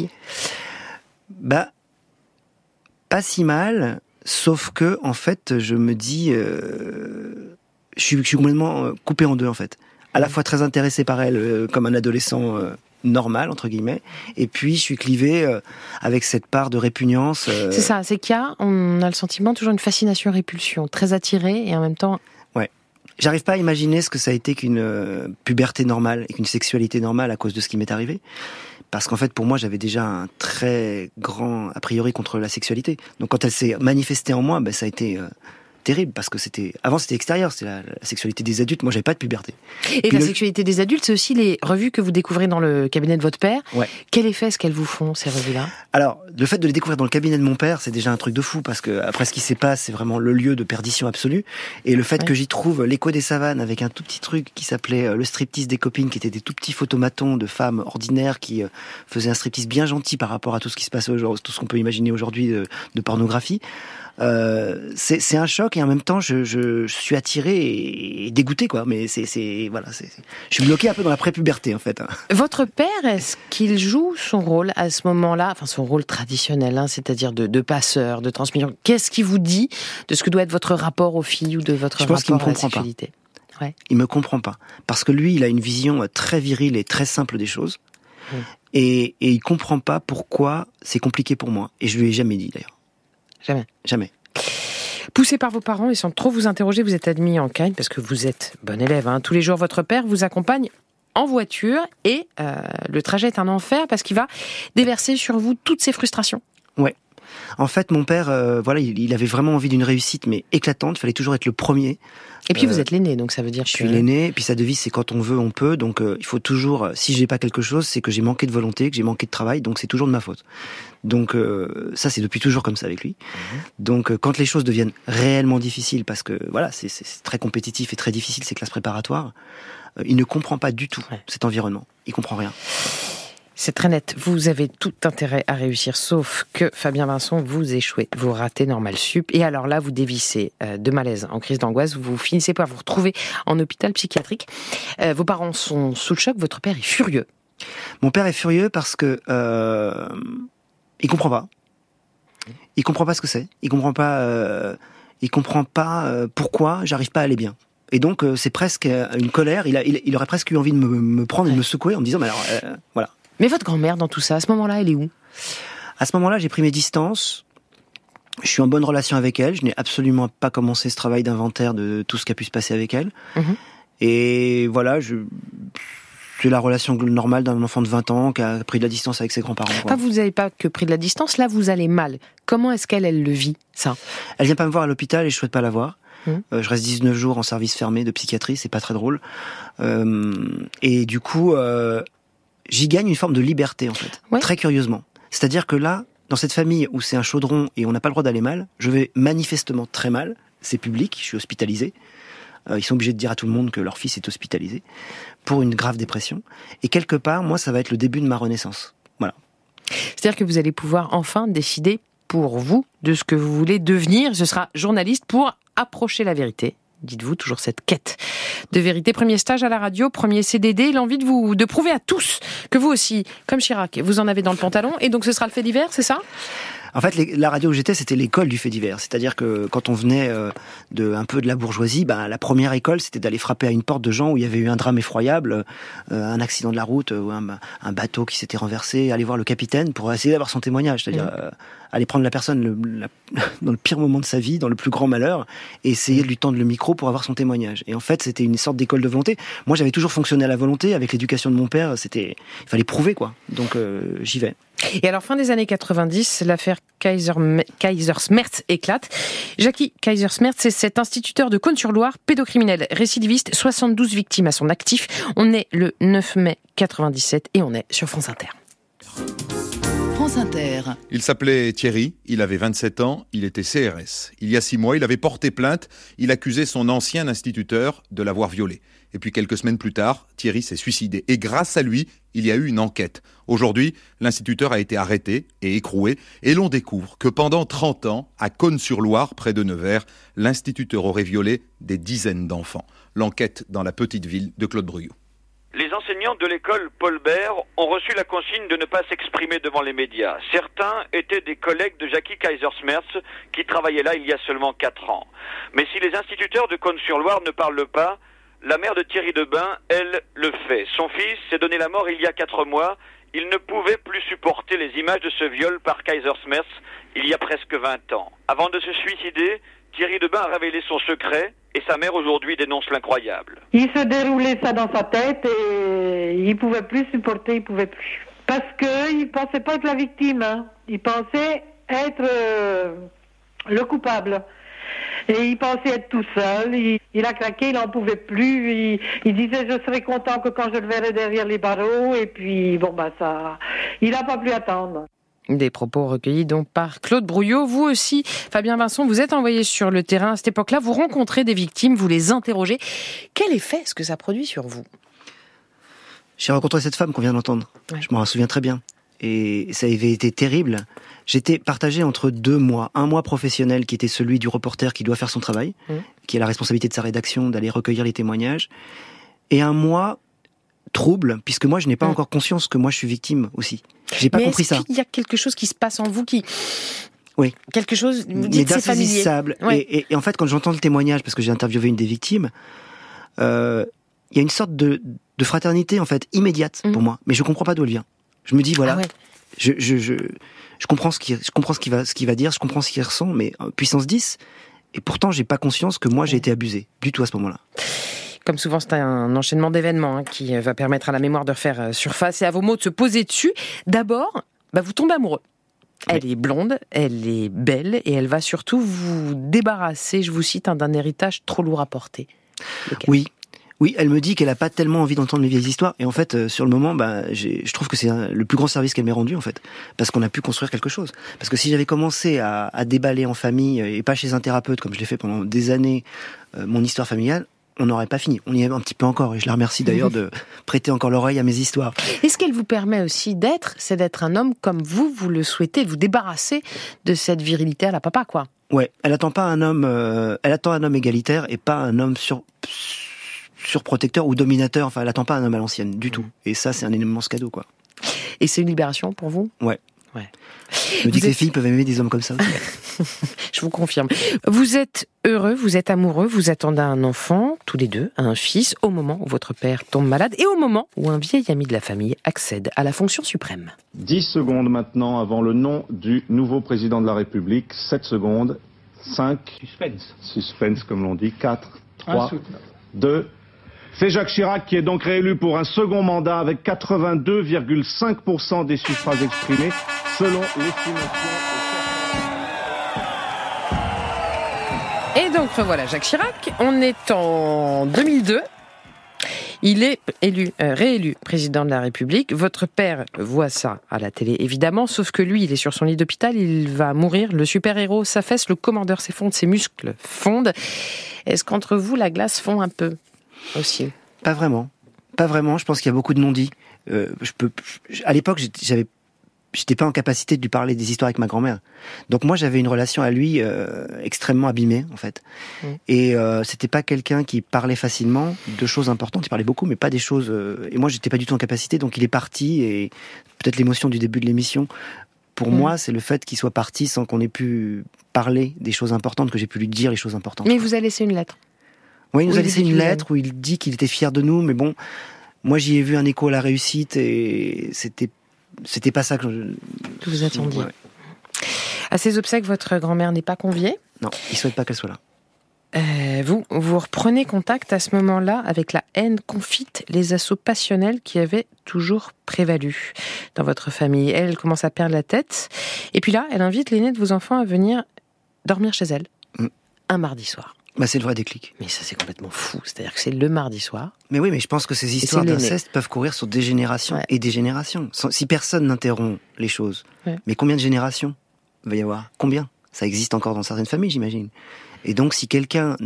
Pas si mal, sauf que en fait, je me dis, je suis complètement coupé en deux en fait. À la fois très intéressé par elle comme un adolescent normal entre guillemets, et puis je suis clivé avec cette part de répugnance. C'est ça, c'est on a le sentiment toujours une fascination-répulsion, très attiré et en même temps. Ouais. J'arrive pas à imaginer ce que ça a été qu'une puberté normale et qu'une sexualité normale à cause de ce qui m'est arrivé. Parce qu'en fait, pour moi, j'avais déjà un très grand a priori contre la sexualité. Donc quand elle s'est manifestée en moi, ça a été terrible, parce que avant c'était extérieur, c'était la sexualité des adultes. Moi, j'avais pas de puberté. Et la sexualité des adultes, c'est aussi les revues que vous découvrez dans le cabinet de votre père. Ouais. Quel effet est-ce qu'elles vous font, ces revues-là ? Alors, le fait de les découvrir dans le cabinet de mon père, c'est déjà un truc de fou, parce que après ce qui s'est passé, c'est vraiment le lieu de perdition absolue. Et le fait que j'y trouve l'écho des savanes avec un tout petit truc qui s'appelait le striptease des copines, qui étaient des tout petits photomatons de femmes ordinaires qui faisaient un striptease bien gentil par rapport à tout ce qui se passe aujourd'hui, tout ce qu'on peut imaginer aujourd'hui de pornographie. C'est un choc, et en même temps je suis attiré et dégoûté, quoi. Mais je suis bloqué un peu dans la prépuberté en fait. Votre père, est-ce qu'il joue son rôle à ce moment-là, enfin son rôle traditionnel, c'est-à-dire de passeur, de transmission? Qu'est-ce qu'il vous dit de ce que doit être votre rapport aux filles ou de votre rapport à la sexualité? Ouais. Il me comprend pas, parce que lui, il a une vision très virile et très simple des choses, et il comprend pas pourquoi c'est compliqué pour moi. Et je lui ai jamais dit d'ailleurs. Jamais. Poussé par vos parents et sans trop vous interroger, vous êtes admis en Cagne parce que vous êtes bon élève. Tous les jours, votre père vous accompagne en voiture et le trajet est un enfer parce qu'il va déverser sur vous toutes ses frustrations. Ouais. En fait, mon père, il avait vraiment envie d'une réussite, mais éclatante. Il fallait toujours être le premier. Et puis vous êtes l'aîné, donc ça veut dire je suis l'aîné. Et puis sa devise, c'est quand on veut, on peut. Donc il faut toujours. Si j'ai pas quelque chose, c'est que j'ai manqué de volonté, que j'ai manqué de travail. Donc c'est toujours de ma faute. Donc ça, c'est depuis toujours comme ça avec lui. Donc quand les choses deviennent réellement difficiles, parce que c'est très compétitif et très difficile ces classes préparatoires, il ne comprend pas du tout cet environnement. Il comprend rien. C'est très net. Vous avez tout intérêt à réussir, sauf que Fabien Vincent, vous échouez. Vous ratez Normal Sup. Et alors là, vous dévissez de malaise en crise d'angoisse. Vous finissez par vous retrouver en hôpital psychiatrique. Vos parents sont sous le choc. Votre père est furieux. Mon père est furieux parce que il comprend pas. Il comprend pas ce que c'est. Il comprend pas pourquoi j'arrive pas à aller bien. Et donc c'est presque une colère. Il aurait presque eu envie de me prendre et de me secouer en me disant, mais alors voilà. Mais votre grand-mère, dans tout ça, à ce moment-là, elle est où? À ce moment-là, j'ai pris mes distances. Je suis en bonne relation avec elle. Je n'ai absolument pas commencé ce travail d'inventaire de tout ce qui a pu se passer avec elle. Et voilà, c'est la relation normale d'un enfant de 20 ans qui a pris de la distance avec ses grands-parents. Enfin, vous n'avez pas que pris de la distance, là, vous allez mal. Comment est-ce qu'elle le vit, ça? Elle vient pas me voir à l'hôpital et je souhaite pas la voir. Je reste 19 jours en service fermé de psychiatrie, c'est pas très drôle. Et du coup, j'y gagne une forme de liberté, en fait. Très curieusement. C'est-à-dire que là, dans cette famille où c'est un chaudron et on n'a pas le droit d'aller mal, je vais manifestement très mal. C'est public, je suis hospitalisé. Ils sont obligés de dire à tout le monde que leur fils est hospitalisé pour une grave dépression. Et quelque part, moi, ça va être le début de ma renaissance. Voilà. C'est-à-dire que vous allez pouvoir enfin décider pour vous de ce que vous voulez devenir. Ce sera journaliste pour approcher la vérité. Dites-vous, toujours cette quête de vérité. Premier stage à la radio, premier CDD, l'envie de prouver à tous que vous aussi, comme Chirac, vous en avez dans le pantalon. Et donc ce sera le fait divers, c'est ça ? En fait, la radio où j'étais, c'était l'école du fait divers. C'est-à-dire que quand on venait un peu de la bourgeoisie, la première école, c'était d'aller frapper à une porte de gens où il y avait eu un drame effroyable, un accident de la route, ou un bateau qui s'était renversé, aller voir le capitaine pour essayer d'avoir son témoignage. C'est-à-dire aller prendre la personne dans le pire moment de sa vie, dans le plus grand malheur, et essayer de lui tendre le micro pour avoir son témoignage. Et en fait, c'était une sorte d'école de volonté. Moi, j'avais toujours fonctionné à la volonté. Avec l'éducation de mon père, il fallait prouver, quoi. Donc, j'y vais. Et alors, fin des années 90, l'affaire Kaysersmerz éclate. Jackie Kaysersmerz, c'est cet instituteur de Cosne-sur-Loire, pédocriminel, récidiviste, 72 victimes à son actif. On est le 9 mai 97 et on est sur France Inter. France Inter. Il s'appelait Thierry, il avait 27 ans, il était CRS. Il y a 6 mois, il avait porté plainte, il accusait son ancien instituteur de l'avoir violé. Et puis quelques semaines plus tard, Thierry s'est suicidé. Et grâce à lui, il y a eu une enquête. Aujourd'hui, l'instituteur a été arrêté et écroué. Et l'on découvre que pendant 30 ans, à Cosne-sur-Loire, près de Nevers, l'instituteur aurait violé des dizaines d'enfants. L'enquête dans la petite ville de Claude Bruyot. Les enseignants de l'école Paul Bert ont reçu la consigne de ne pas s'exprimer devant les médias. Certains étaient des collègues de Jackie Kaysersmerz qui travaillaient là il y a seulement 4 ans. Mais si les instituteurs de Cosne-sur-Loire ne parlent pas, la mère de Thierry Debain, elle, le fait. Son fils s'est donné la mort il y a 4 mois. Il ne pouvait plus supporter les images de ce viol par Kaysersmerz il y a presque 20 ans. Avant de se suicider, Thierry Debain a révélé son secret et sa mère aujourd'hui dénonce l'incroyable. Il se déroulait ça dans sa tête et il pouvait plus supporter, il pouvait plus. Parce qu'il pensait pas être la victime, hein. Il pensait être le coupable. Et il pensait être tout seul, il a craqué, il n'en pouvait plus, il disait je serai content que quand je le verrai derrière les barreaux, et puis ça, il n'a pas pu attendre. Des propos recueillis donc par Claude Bruyot. Vous aussi, Fabien Vincent, vous êtes envoyé sur le terrain à cette époque-là, vous rencontrez des victimes, vous les interrogez. Quel effet est-ce que ça produit sur vous ? J'ai rencontré cette femme qu'on vient d'entendre, Je m'en souviens très bien. Et ça avait été terrible. J'étais partagé entre 2 mois. Un mois professionnel qui était celui du reporter qui doit faire son travail, qui a la responsabilité de sa rédaction, d'aller recueillir les témoignages. Et un mois trouble, puisque moi je n'ai pas encore conscience que moi je suis victime aussi. J'ai pas compris ça. Mais est-ce qu'il y a quelque chose qui se passe en vous qui... Oui. Quelque chose, vous dites c'est familier. Et en fait, quand j'entends le témoignage, parce que j'ai interviewé une des victimes, il y a une sorte de fraternité en fait immédiate pour moi, mais je comprends pas d'où elle vient. Je me dis voilà, je comprends ce qu'il va dire, je comprends ce qu'il ressent, mais puissance 10, et pourtant j'ai pas conscience que moi j'ai été abusé du tout à ce moment-là. Comme souvent, c'est un enchaînement d'événements qui va permettre à la mémoire de faire surface et à vos mots de se poser dessus. D'abord, vous tombez amoureux. Elle est blonde, elle est belle et elle va surtout vous débarrasser, je vous cite, d'un héritage trop lourd à porter. Lequel ? Oui, elle me dit qu'elle a pas tellement envie d'entendre mes vieilles histoires. Et en fait, sur le moment, je trouve que c'est le plus grand service qu'elle m'ait rendu, en fait. Parce qu'on a pu construire quelque chose. Parce que si j'avais commencé à déballer en famille, et pas chez un thérapeute, comme je l'ai fait pendant des années, mon histoire familiale, on n'aurait pas fini. On y est un petit peu encore. Et je la remercie d'ailleurs de prêter encore l'oreille à mes histoires. Et ce qu'elle vous permet aussi c'est d'être un homme comme vous le souhaitez, de vous débarrasser de cette virilité à la papa, quoi. Ouais, elle attend un homme égalitaire et pas un homme surprotecteur ou dominateur, elle attend pas un homme à l'ancienne du tout. Et ça, c'est un immense cadeau, quoi. Et c'est une libération pour vous ? Ouais. Je me dis que les filles peuvent aimer des hommes comme ça aussi. Je vous confirme. Vous êtes heureux, vous êtes amoureux, vous attendez un enfant, tous les deux, un fils, au moment où votre père tombe malade et au moment où un vieil ami de la famille accède à la fonction suprême. 10 secondes maintenant avant le nom du nouveau président de la République. 7 secondes. 5. Suspense, comme l'on dit. 4, 3, 2... C'est Jacques Chirac qui est donc réélu pour un second mandat avec 82,5% des suffrages exprimés, selon l'estimation. Et donc voilà Jacques Chirac, on est en 2002. Il est réélu président de la République. Votre père voit ça à la télé, évidemment, sauf que lui, il est sur son lit d'hôpital, il va mourir. Le super-héros s'affaisse, le commandeur s'effondre, ses muscles fondent. Est-ce qu'entre vous, la glace fond un peu aussi? Pas vraiment. Je pense qu'il y a beaucoup de non-dits. À l'époque, j'étais pas en capacité de lui parler des histoires avec ma grand-mère. Donc moi, j'avais une relation à lui extrêmement abîmée, en fait. Et c'était pas quelqu'un qui parlait facilement de choses importantes. Il parlait beaucoup, mais pas des choses... Et moi, j'étais pas du tout en capacité, donc il est parti. Et peut-être l'émotion du début de l'émission, pour moi, c'est le fait qu'il soit parti sans qu'on ait pu parler des choses importantes, que j'ai pu lui dire les choses importantes. Mais il vous a laissé une lettre. Oui, il nous a laissé une lettre où il dit qu'il était fier de nous, mais bon, moi j'y ai vu un écho à la réussite et c'était pas ça que vous attendiez. Ouais. À ces obsèques, votre grand-mère n'est pas conviée ? Non, il souhaite pas qu'elle soit là. Vous reprenez contact à ce moment-là avec la haine confite, les assauts passionnels qui avaient toujours prévalu dans votre famille. Elle commence à perdre la tête. Et puis là, elle invite l'aîné de vos enfants à venir dormir chez elle. Un mardi soir. C'est le vrai déclic. Mais ça, c'est complètement fou. C'est-à-dire que c'est le mardi soir. Mais oui, mais je pense que ces histoires d'inceste peuvent courir sur des générations et des générations. Si personne n'interrompt les choses, mais combien de générations il va y avoir ? Combien ? Ça existe encore dans certaines familles, j'imagine. Et donc, si quelqu'un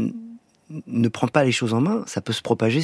ne prend pas les choses en main, ça peut se propager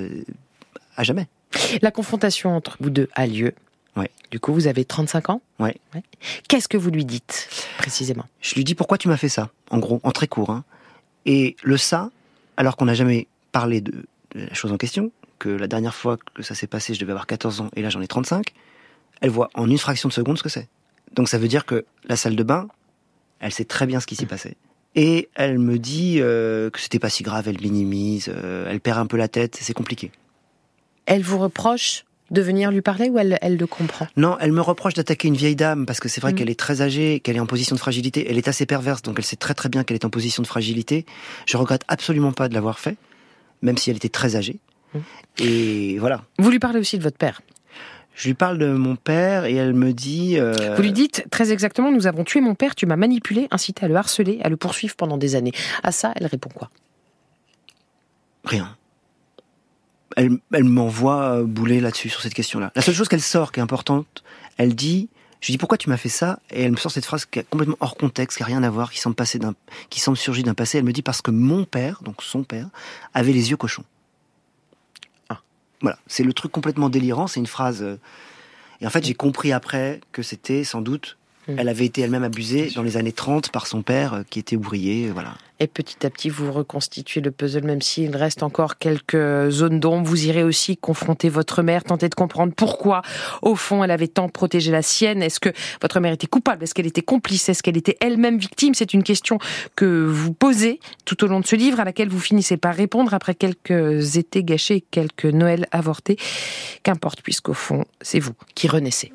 à jamais. La confrontation entre vous deux a lieu. Ouais. Du coup, vous avez 35 ans ? Ouais. Qu'est-ce que vous lui dites, précisément ? Je lui dis pourquoi tu m'as fait ça, en gros, en très court. Et ça, alors qu'on n'a jamais parlé de la chose en question, que la dernière fois que ça s'est passé, je devais avoir 14 ans, et là j'en ai 35, elle voit en une fraction de seconde ce que c'est. Donc ça veut dire que la salle de bain, elle sait très bien ce qui s'y passait. Et elle me dit que c'était pas si grave, elle minimise, elle perd un peu la tête, c'est compliqué. Elle vous reproche de venir lui parler ou elle le comprend ? Non, elle me reproche d'attaquer une vieille dame parce que c'est vrai qu'elle est très âgée, qu'elle est en position de fragilité. Elle est assez perverse, donc elle sait très très bien qu'elle est en position de fragilité. Je regrette absolument pas de l'avoir fait, même si elle était très âgée. Et voilà. Vous lui parlez aussi de votre père ? Je lui parle de mon père et elle me dit... Vous lui dites très exactement, nous avons tué mon père, tu m'as manipulé, incité à le harceler, à le poursuivre pendant des années. À ça, elle répond quoi ? Rien. Elle m'envoie bouler là-dessus, sur cette question-là. La seule chose qu'elle sort, qui est importante, je lui dis pourquoi tu m'as fait ça ? Et elle me sort cette phrase qui est complètement hors contexte, qui n'a rien à voir, qui semble surgir d'un passé. Elle me dit parce que mon père, donc son père, avait les yeux cochons. Voilà, c'est le truc complètement délirant, c'est une phrase... Et en fait, j'ai compris après que c'était sans doute... Elle avait été elle-même abusée dans les années 30 par son père qui était ouvrier, voilà. Et petit à petit, vous reconstituez le puzzle, même s'il reste encore quelques zones d'ombre. Vous irez aussi confronter votre mère, tenter de comprendre pourquoi, au fond, elle avait tant protégé la sienne. Est-ce que votre mère était coupable ? Est-ce qu'elle était complice ? Est-ce qu'elle était elle-même victime ? C'est une question que vous posez tout au long de ce livre, à laquelle vous finissez par répondre après quelques étés gâchés et quelques Noëls avortés. Qu'importe, puisqu'au fond, c'est vous qui renaissez.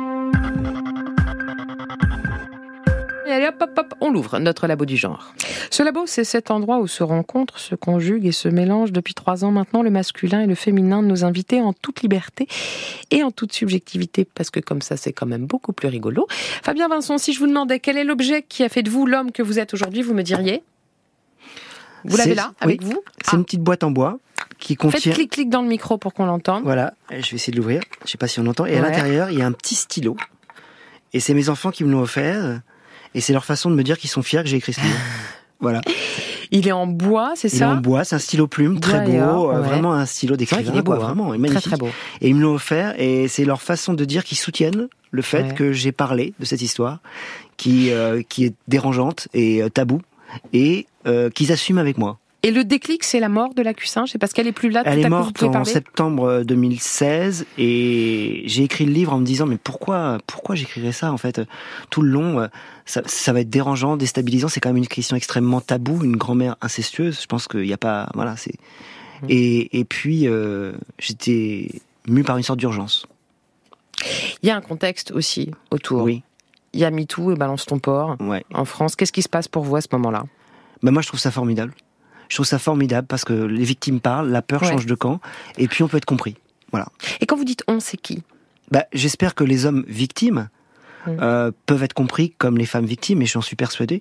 Et allez, hop, on l'ouvre, notre labo du genre. Ce labo, c'est cet endroit où se rencontrent, se conjuguent et se mélangent depuis 3 ans maintenant le masculin et le féminin de nos invités en toute liberté et en toute subjectivité, parce que comme ça, c'est quand même beaucoup plus rigolo. Fabien Vincent, si je vous demandais quel est l'objet qui a fait de vous l'homme que vous êtes aujourd'hui, vous me diriez ? Vous l'avez là, avec vous ? C'est une petite boîte en bois qui contient... Faites clic-clic dans le micro pour qu'on l'entende. Voilà, je vais essayer de l'ouvrir, je ne sais pas si on l'entend. Et à l'intérieur, il y a un petit stylo. Et c'est mes enfants qui me l'ont offert. Et c'est leur façon de me dire qu'ils sont fiers que j'ai écrit ce livre. Voilà. Il est en bois, c'est ça ? Il est en bois, c'est un stylo plume, très beau, vraiment un stylo d'écrivain. Il est beau, vraiment, magnifique. Très, très beau. Et ils me l'ont offert, et c'est leur façon de dire qu'ils soutiennent le fait que j'ai parlé de cette histoire, qui est dérangeante et taboue, et qu'ils assument avec moi. Et le déclic, c'est la mort de la Cussin ? C'est parce qu'elle est plus là. Elle est morte en septembre 2016 et j'ai écrit le livre en me disant mais pourquoi j'écrirais ça en fait tout le long ça va être dérangeant, déstabilisant, c'est quand même une question extrêmement taboue, une grand-mère incestueuse, je pense qu'il y a pas voilà, c'est et puis j'étais mu par une sorte d'urgence. Il y a un contexte aussi autour. Oui. Il y a MeToo et Balance ton porc en France. Qu'est-ce qui se passe pour vous à ce moment-là ? Moi je trouve ça formidable. Je trouve ça formidable parce que les victimes parlent, la peur change de camp, et puis on peut être compris. Voilà. Et quand vous dites on, c'est qui ? J'espère que les hommes victimes peuvent être compris comme les femmes victimes, et j'en suis persuadé.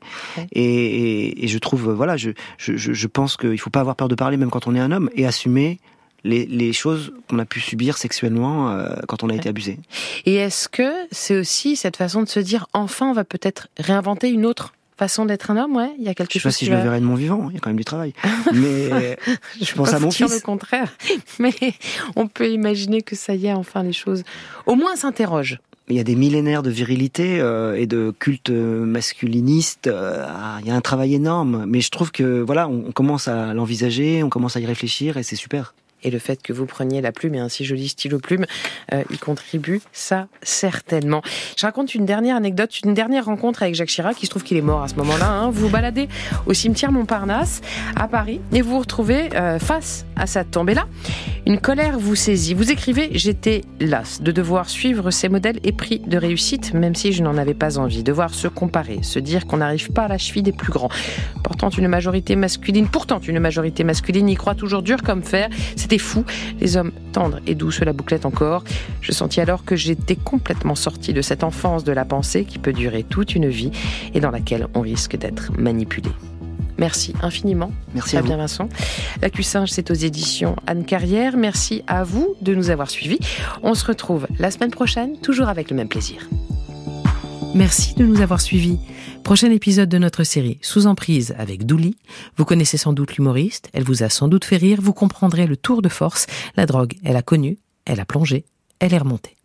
Et je trouve, voilà, je pense qu'il ne faut pas avoir peur de parler, même quand on est un homme, et assumer les choses qu'on a pu subir sexuellement quand on a été abusé. Et est-ce que c'est aussi cette façon de se dire, enfin, on va peut-être réinventer une autre façon d'être un homme, il y a quelque chose. Je sais pas si je le verrai de mon vivant, il y a quand même du travail. Mais je pense à mon fils. Le contraire. Mais on peut imaginer que ça y est, enfin, les choses, au moins, s'interrogent. Il y a des millénaires de virilité et de culte masculiniste. Il y a un travail énorme. Mais je trouve que, voilà, on commence à l'envisager, on commence à y réfléchir et c'est super. Et le fait que vous preniez la plume et un si joli stylo plume y contribue, ça, certainement. Je raconte une dernière anecdote, une dernière rencontre avec Jacques Chirac. Il se trouve qu'il est mort à ce moment-là. Vous vous baladez au cimetière Montparnasse, à Paris, et vous vous retrouvez face à sa tombe. Et là, Une colère vous saisit. Vous écrivez « J'étais lasse de devoir suivre ces modèles épris de réussite, même si je n'en avais pas envie. Devoir se comparer, se dire qu'on n'arrive pas à la cheville des plus grands. Pourtant, une majorité masculine y croit toujours dur comme fer. C'était fou. Les hommes tendres et doux se la bouclaient encore. Je sentis alors que j'étais complètement sortie de cette enfance de la pensée qui peut durer toute une vie et dans laquelle on risque d'être manipulé. » Merci infiniment. Merci à bien vous. Vincent. La Cussinge, c'est aux éditions Anne Carrière. Merci à vous de nous avoir suivis. On se retrouve la semaine prochaine, toujours avec le même plaisir. Merci de nous avoir suivis. Prochain épisode de notre série Sous emprise avec Douli. Vous connaissez sans doute l'humoriste, elle vous a sans doute fait rire, vous comprendrez le tour de force. La drogue, elle a connu, elle a plongé, elle est remontée.